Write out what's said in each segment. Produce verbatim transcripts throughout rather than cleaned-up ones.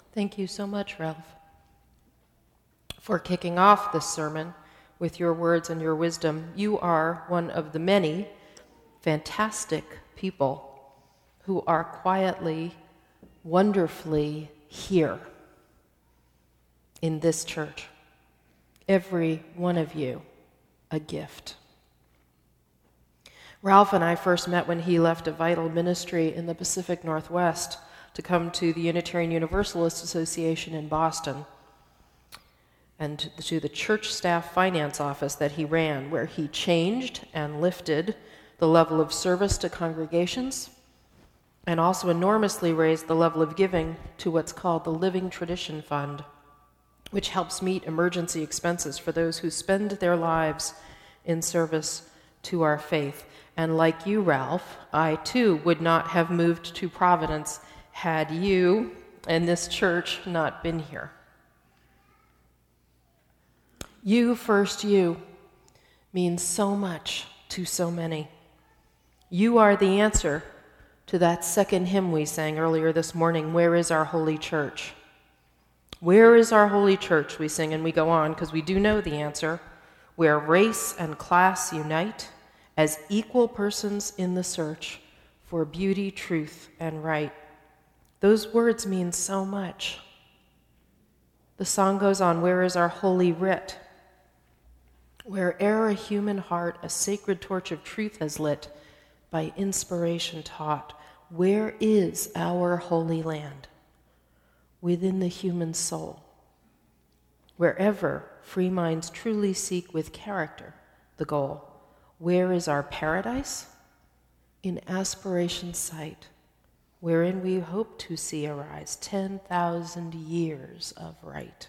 Thank you so much, Ralph, for kicking off this sermon with your words and your wisdom. You are one of the many fantastic people who are quietly, wonderfully here in this church. Every one of you, a gift. Ralph and I first met when he left a vital ministry in the Pacific Northwest to come to the Unitarian Universalist Association in Boston and to the church staff finance office that he ran, where he changed and lifted the level of service to congregations and also enormously raised the level of giving to what's called the Living Tradition Fund, which helps meet emergency expenses for those who spend their lives in service to our faith. And like you, Ralph, I too would not have moved to Providence had you and this church not been here. You, first you, means so much to so many. You are the answer to that second hymn we sang earlier this morning, Where is Our Holy Church? Where is our holy church? We sing and we go on, because we do know the answer. Where race and class unite as equal persons in the search for beauty, truth, and right. Those words mean so much. The song goes on, where is our holy writ? Where'er a human heart a sacred torch of truth has lit, by inspiration taught, where is our holy land? Within the human soul. Wherever free minds truly seek with character the goal. Where is our paradise? In aspiration's sight, wherein we hope to see arise ten thousand years of right.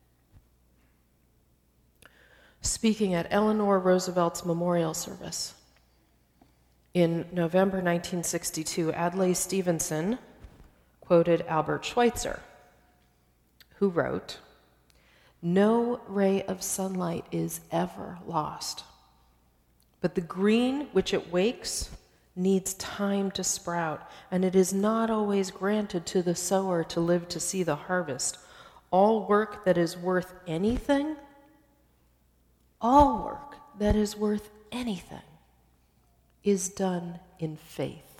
Speaking at Eleanor Roosevelt's memorial service in November nineteen sixty-two, Adlai Stevenson quoted Albert Schweitzer, who wrote, "No ray of sunlight is ever lost, but the green which it wakes needs time to sprout, and it is not always granted to the sower to live to see the harvest. All work that is worth anything, all work that is worth anything is done in faith."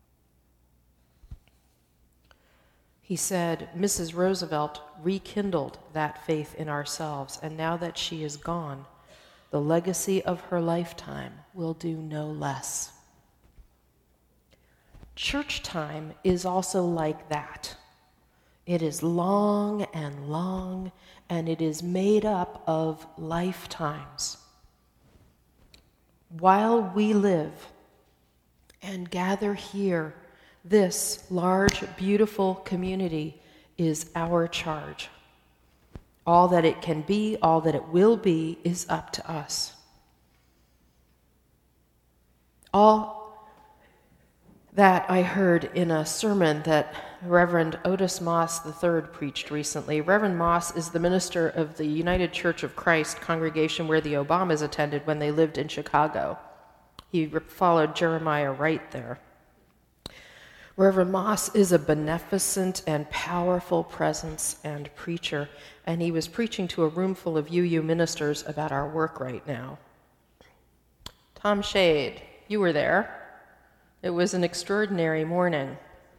He said, Missus Roosevelt rekindled that faith in ourselves, and now that she is gone, the legacy of her lifetime will do no less. Church time is also like that. It is long and long, and it is made up of lifetimes. While we live and gather here, this large, beautiful community is our charge. All that it can be, all that it will be, is up to us. All that I heard in a sermon that Reverend Otis Moss the third preached recently. Reverend Moss is the minister of the United Church of Christ congregation where the Obamas attended when they lived in Chicago. He followed Jeremiah Wright there. Reverend Moss is a beneficent and powerful presence and preacher, and he was preaching to a room full of U U ministers about our work right now. Tom Shade, you were there. It was an extraordinary morning.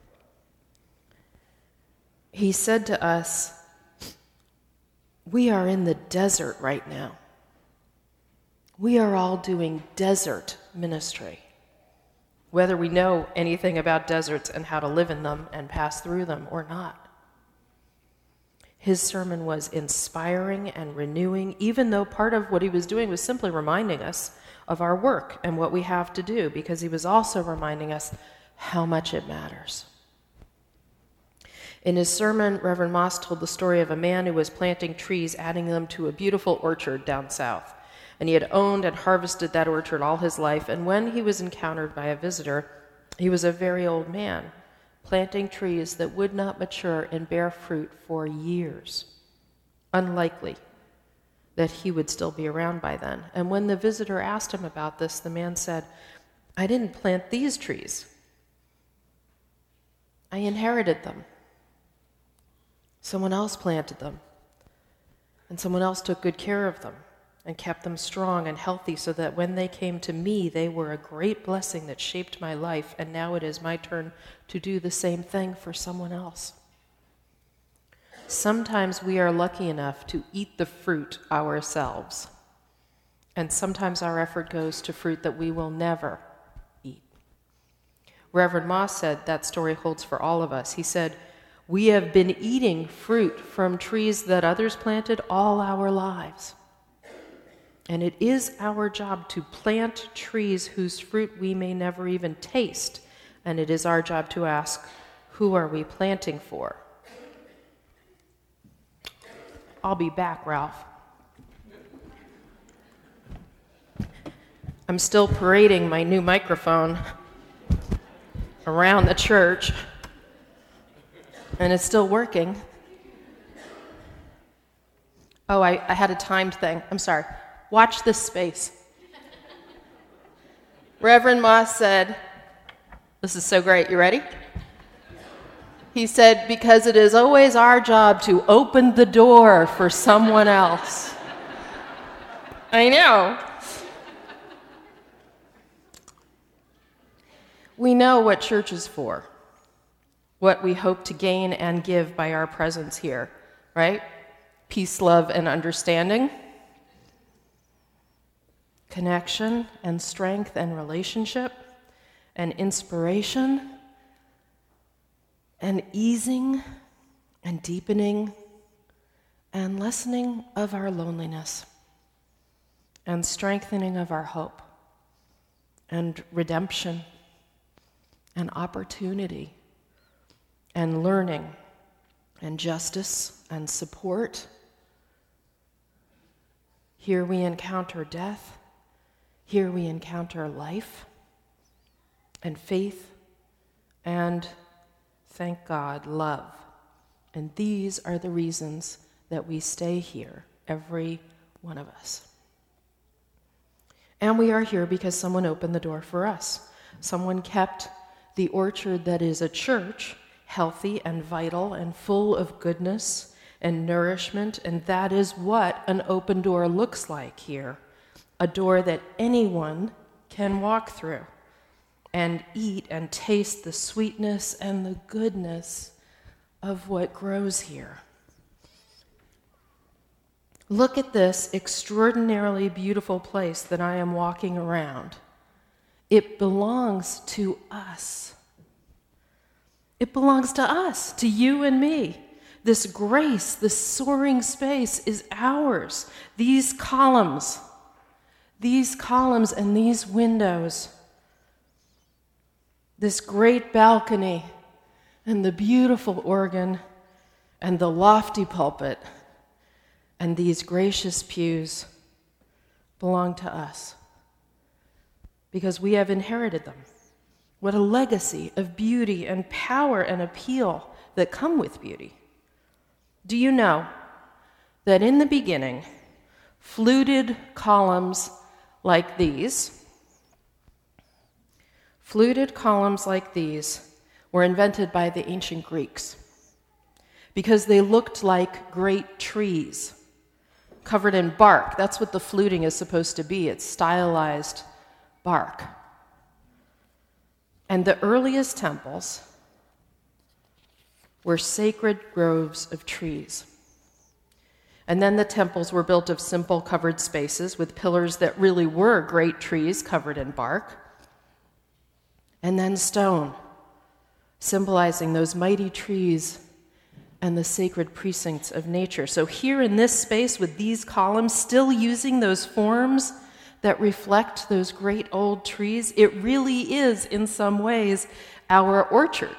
He said to us, we are in the desert right now. We are all doing desert ministry. Whether we know anything about deserts and how to live in them and pass through them or not. His sermon was inspiring and renewing, even though part of what he was doing was simply reminding us of our work and what we have to do, because he was also reminding us how much it matters. In his sermon, Reverend Moss told the story of a man who was planting trees, adding them to a beautiful orchard down south. And he had owned and harvested that orchard all his life, and when he was encountered by a visitor, he was a very old man, planting trees that would not mature and bear fruit for years. Unlikely that he would still be around by then. And when the visitor asked him about this, the man said, I didn't plant these trees. I inherited them. Someone else planted them, and someone else took good care of them and kept them strong and healthy so that when they came to me, they were a great blessing that shaped my life, and now it is my turn to do the same thing for someone else. Sometimes we are lucky enough to eat the fruit ourselves, and sometimes our effort goes to fruit that we will never eat. Reverend Moss said that story holds for all of us. He said, "We have been eating fruit from trees that others planted all our lives. And it is our job to plant trees whose fruit we may never even taste. And it is our job to ask, who are we planting for?" I'll be back, Ralph. I'm still parading my new microphone around the church, and it's still working. Oh, I, I had a timed thing. I'm sorry. Watch this space. Reverend Moss said, this is so great. You ready? He said, "Because it is always our job to open the door for someone else." I know. We know what church is for, what we hope to gain and give by our presence here, right? Peace, love, and understanding, connection and strength and relationship, and inspiration, and easing and deepening and lessening of our loneliness, and strengthening of our hope, and redemption, and opportunity, and learning, and justice, and support. Here we encounter death. Here we encounter life, and faith, and, thank God, love. And these are the reasons that we stay here, every one of us. And we are here because someone opened the door for us. Someone kept the orchard that is a church healthy and vital and full of goodness and nourishment, and that is what an open door looks like here. A door that anyone can walk through and eat and taste the sweetness and the goodness of what grows here. Look at this extraordinarily beautiful place that I am walking around. It belongs to us. It belongs to us, to you and me. This grace, this soaring space is ours. These columns, these columns and these windows, this great balcony and the beautiful organ and the lofty pulpit and these gracious pews belong to us because we have inherited them. What a legacy of beauty and power and appeal that come with beauty. Do you know that in the beginning, fluted columns like these, fluted columns like these were invented by the ancient Greeks because they looked like great trees covered in bark. That's what the fluting is supposed to be. It's stylized bark. And the earliest temples were sacred groves of trees. And then the temples were built of simple covered spaces with pillars that really were great trees covered in bark. And then stone, symbolizing those mighty trees and the sacred precincts of nature. So here in this space with these columns, still using those forms that reflect those great old trees, it really is, in some ways, our orchard.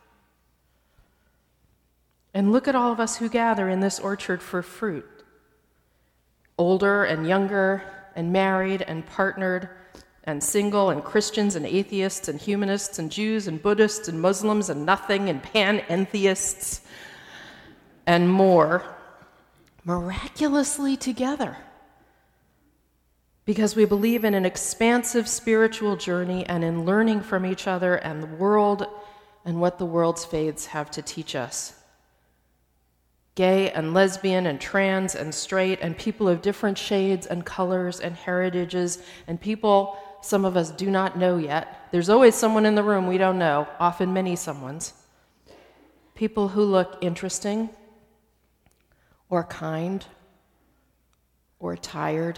And look at all of us who gather in this orchard for fruit. Older and younger and married and partnered and single and Christians and atheists and humanists and Jews and Buddhists and Muslims and nothing and panentheists and more, miraculously together. Because we believe in an expansive spiritual journey and in learning from each other and the world and what the world's faiths have to teach us. gay and lesbian and trans and straight and people of different shades and colors and heritages and people some of us do not know yet. There's always someone in the room we don't know, often many someones. People who look interesting or kind or tired.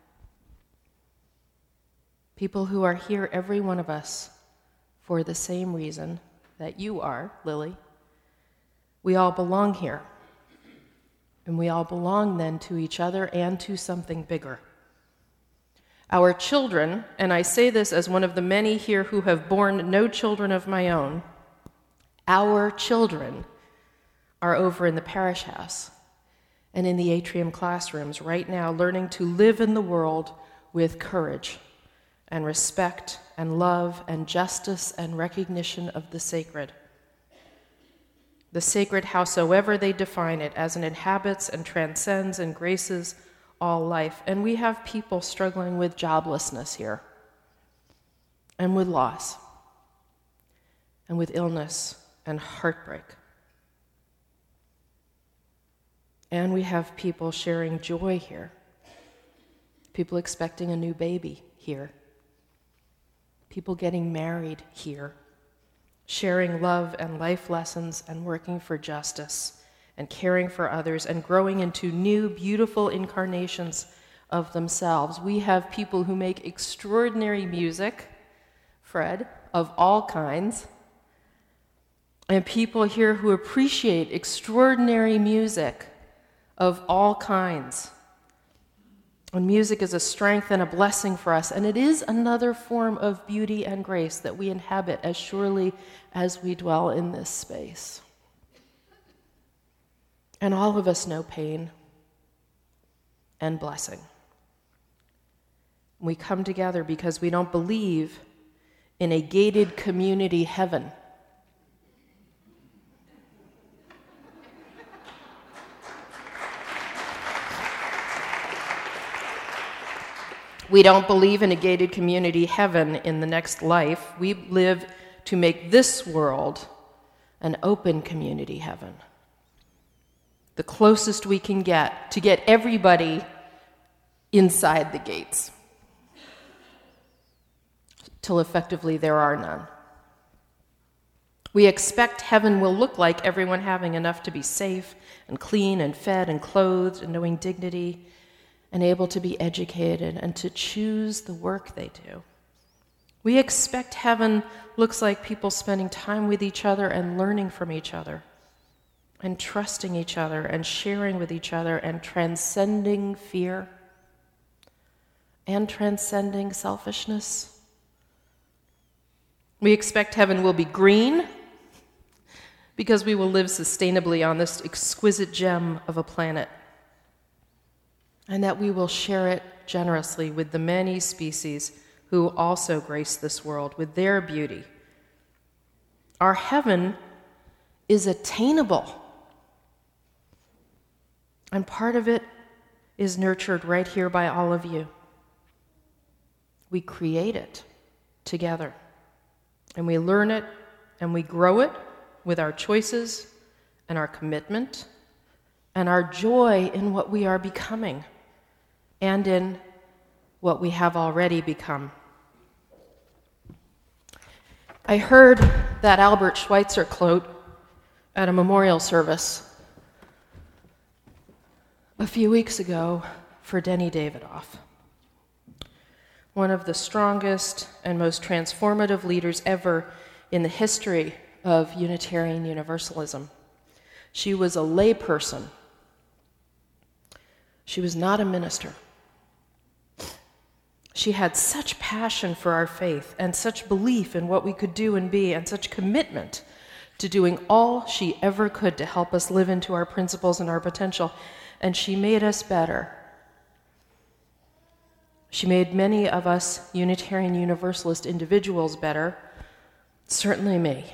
People who are here, every one of us, for the same reason that you are, Lily. We all belong here. And we all belong then to each other and to something bigger. Our children, and I say this as one of the many here who have borne no children of my own, our children are over in the parish house and in the atrium classrooms right now, learning to live in the world with courage and respect and love and justice and recognition of the sacred. The sacred, howsoever they define it, as it inhabits and transcends and graces all life. And we have people struggling with joblessness here, and with loss, and with illness and heartbreak. And we have people sharing joy here, people expecting a new baby here, people getting married here, sharing love and life lessons and working for justice and caring for others and growing into new, beautiful incarnations of themselves. We have people who make extraordinary music, Fred, of all kinds, and people here who appreciate extraordinary music of all kinds. And music is a strength and a blessing for us, and it is another form of beauty and grace that we inhabit as surely as we dwell in this space. And all of us know pain and blessing. We come together because we don't believe in a gated community heaven. We don't believe in a gated community heaven in the next life. We live to make this world an open community heaven. The closest we can get to get everybody inside the gates, till effectively there are none. We expect heaven will look like everyone having enough to be safe and clean and fed and clothed and knowing dignity and able to be educated and to choose the work they do. We expect heaven looks like people spending time with each other and learning from each other and trusting each other and sharing with each other and transcending fear and transcending selfishness. We expect heaven will be green because we will live sustainably on this exquisite gem of a planet, and that we will share it generously with the many species who also grace this world with their beauty. Our heaven is attainable, and part of it is nurtured right here by all of you. We create it together, and we learn it, and we grow it with our choices and our commitment and our joy in what we are becoming and in what we have already become. I heard that Albert Schweitzer quote at a memorial service a few weeks ago for Denny Davidoff, one of the strongest and most transformative leaders ever in the history of Unitarian Universalism. She was a layperson. She was not a minister. She had such passion for our faith and such belief in what we could do and be and such commitment to doing all she ever could to help us live into our principles and our potential. And she made us better. She made many of us Unitarian Universalist individuals better, certainly me.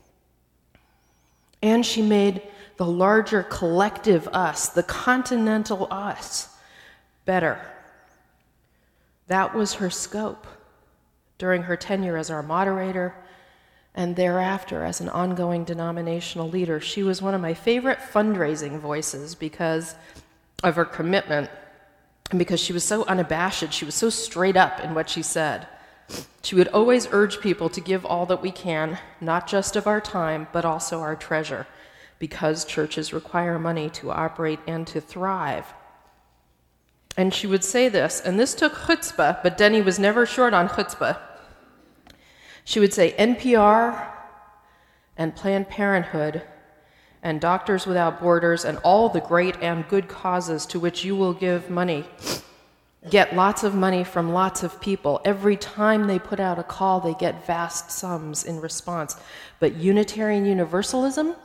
And she made the larger collective us, the continental us, better. That was her scope during her tenure as our moderator and thereafter as an ongoing denominational leader. She was one of my favorite fundraising voices because of her commitment and because she was so unabashed. She was so straight up in what she said. She would always urge people to give all that we can, not just of our time, but also our treasure, because churches require money to operate and to thrive. And she would say this, and this took chutzpah, but Denny was never short on chutzpah. She would say, N P R and Planned Parenthood and Doctors Without Borders and all the great and good causes to which you will give money get lots of money from lots of people. Every time they put out a call, they get vast sums in response. But Unitarian Universalism,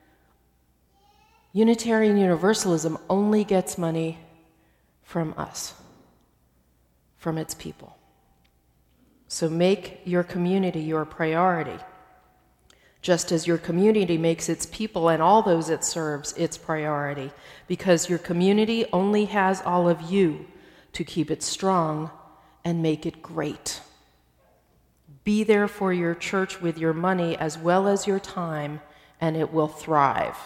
Unitarian Universalism only gets money from us, from its people. So make your community your priority, just as your community makes its people and all those it serves its priority, because your community only has all of you to keep it strong and make it great. Be there for your church with your money as well as your time, and it will thrive.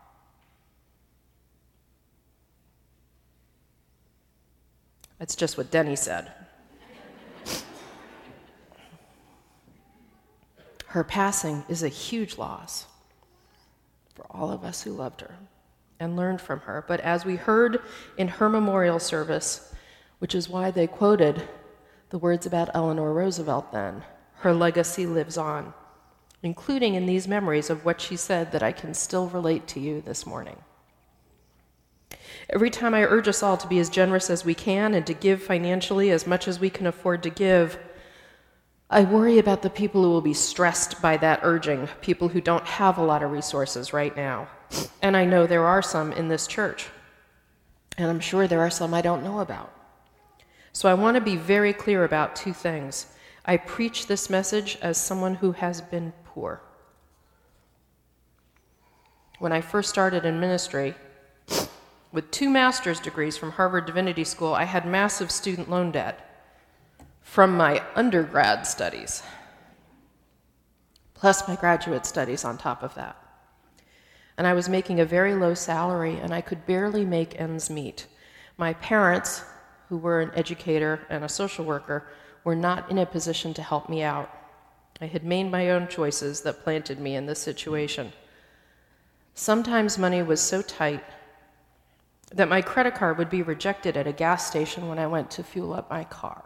That's just what Denny said. Her passing is a huge loss for all of us who loved her and learned from her. But as we heard in her memorial service, which is why they quoted the words about Eleanor Roosevelt then, her legacy lives on, including in these memories of what she said that I can still relate to you this morning. Every time I urge us all to be as generous as we can and to give financially as much as we can afford to give, I worry about the people who will be stressed by that urging, people who don't have a lot of resources right now. And I know there are some in this church, and I'm sure there are some I don't know about. So I want to be very clear about two things. I preach this message as someone who has been poor. When I first started in ministry, with two master's degrees from Harvard Divinity School, I had massive student loan debt from my undergrad studies, plus my graduate studies on top of that. And I was making a very low salary, and I could barely make ends meet. My parents, who were an educator and a social worker, were not in a position to help me out. I had made my own choices that planted me in this situation. Sometimes money was so tight that my credit card would be rejected at a gas station when I went to fuel up my car.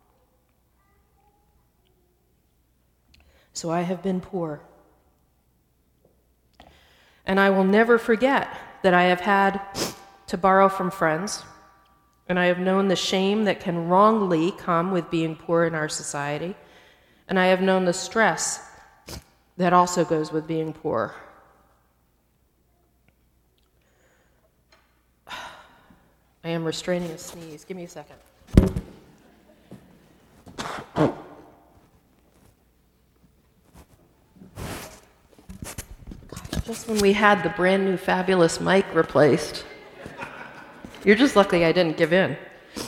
So I have been poor. And I will never forget that I have had to borrow from friends, and I have known the shame that can wrongly come with being poor in our society, and I have known the stress that also goes with being poor. I am restraining a sneeze. Give me a second. Just when we had the brand new fabulous mic replaced. You're just lucky I didn't give in.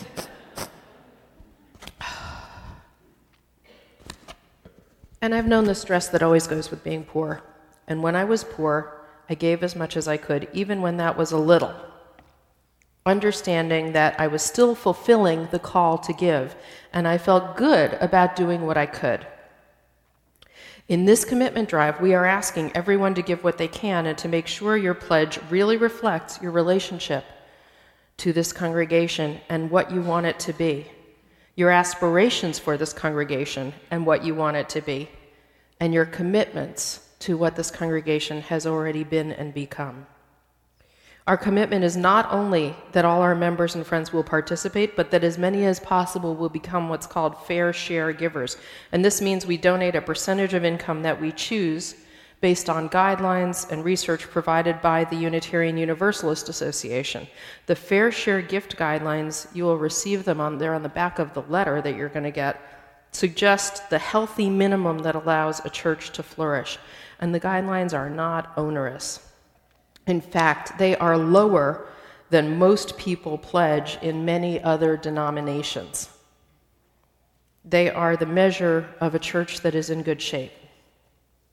And I've known the stress that always goes with being poor. And when I was poor, I gave as much as I could, even when that was a little, understanding that I was still fulfilling the call to give, and I felt good about doing what I could. In this commitment drive, we are asking everyone to give what they can and to make sure your pledge really reflects your relationship to this congregation and what you want it to be, your aspirations for this congregation and what you want it to be, and your commitments to what this congregation has already been and become. Our commitment is not only that all our members and friends will participate, but that as many as possible will become what's called fair share givers. And this means we donate a percentage of income that we choose based on guidelines and research provided by the Unitarian Universalist Association. The fair share gift guidelines, you will receive them on there on the back of the letter that you're going to get, suggest the healthy minimum that allows a church to flourish. And the guidelines are not onerous. In fact, they are lower than most people pledge in many other denominations. They are the measure of a church that is in good shape.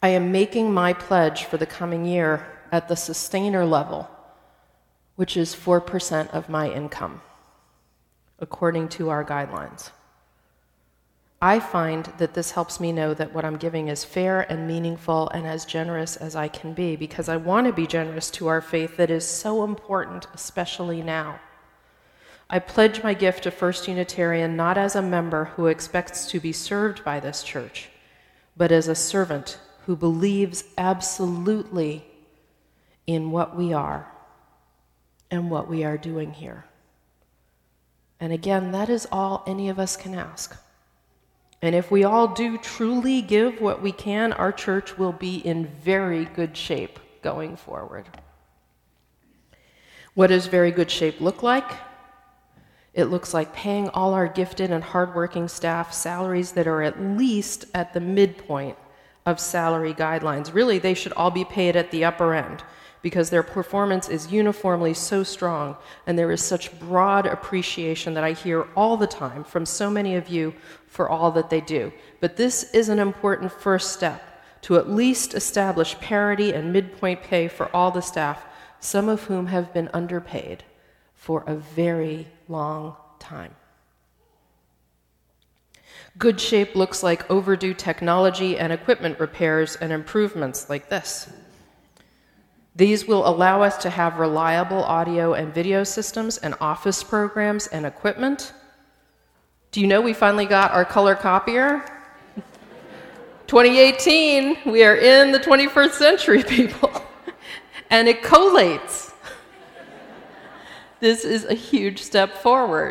I am making my pledge for the coming year at the sustainer level, which is four percent of my income, according to our guidelines. I find that this helps me know that what I'm giving is fair and meaningful and as generous as I can be, because I want to be generous to our faith that is so important, especially now. I pledge my gift to First Unitarian not as a member who expects to be served by this church, but as a servant who believes absolutely in what we are and what we are doing here. And again, that is all any of us can ask. And if we all do truly give what we can, our church will be in very good shape going forward. What does very good shape look like? It looks like paying all our gifted and hardworking staff salaries that are at least at the midpoint of salary guidelines. Really, they should all be paid at the upper end, because their performance is uniformly so strong, and there is such broad appreciation that I hear all the time from so many of you for all that they do. But this is an important first step to at least establish parity and midpoint pay for all the staff, some of whom have been underpaid for a very long time. Good shape looks like overdue technology and equipment repairs and improvements like this. These will allow us to have reliable audio and video systems and office programs and equipment. Do you know we finally got our color copier? twenty eighteen, we are in the twenty-first century, people. And it collates. This is a huge step forward.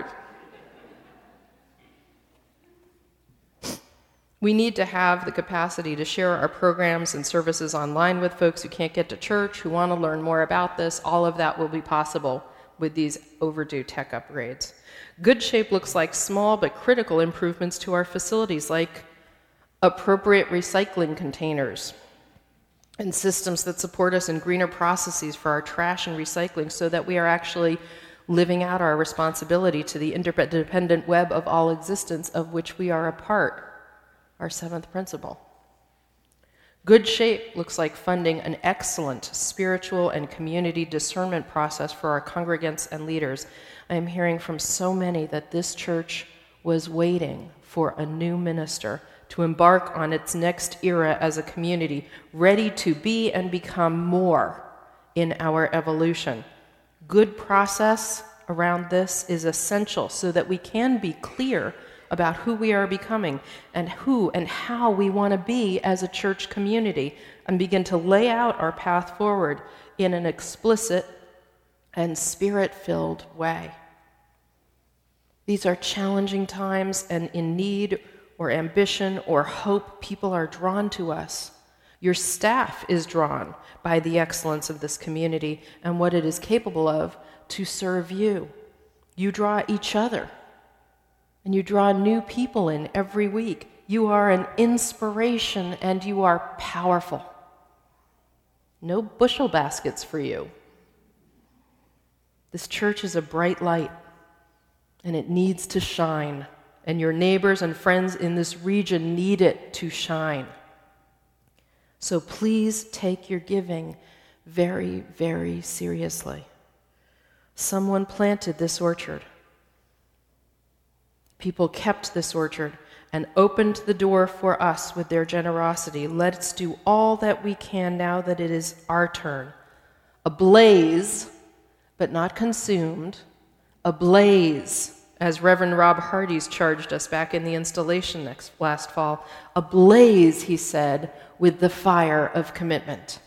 We need to have the capacity to share our programs and services online with folks who can't get to church, who want to learn more about this. All of that will be possible with these overdue tech upgrades. Good shape looks like small but critical improvements to our facilities, like appropriate recycling containers and systems that support us in greener processes for our trash and recycling, so that we are actually living out our responsibility to the interdependent web of all existence of which we are a part. Our seventh principle. Good shape looks like funding an excellent spiritual and community discernment process for our congregants and leaders. I am hearing from so many that this church was waiting for a new minister to embark on its next era as a community, ready to be and become more in our evolution. Good process around this is essential so that we can be clear about who we are becoming and who and how we want to be as a church community, and begin to lay out our path forward in an explicit and spirit-filled way. These are challenging times, and in need or ambition or hope, people are drawn to us. Your staff is drawn by the excellence of this community and what it is capable of to serve you. You draw each other. And you draw new people in every week. You are an inspiration and you are powerful. No bushel baskets for you. This church is a bright light, and it needs to shine. And your neighbors and friends in this region need it to shine. So please take your giving very, very seriously. Someone planted this orchard. People kept this orchard and opened the door for us with their generosity. Let's do all that we can now that it is our turn. Ablaze, but not consumed. Ablaze, as Reverend Rob Hardy's charged us back in the installation next, last fall. Ablaze, he said, with the fire of commitment.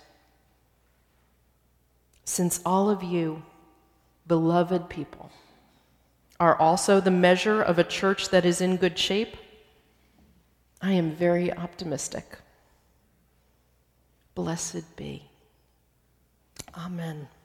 Since all of you, beloved people, are also the measure of a church that is in good shape, I am very optimistic. Blessed be. Amen.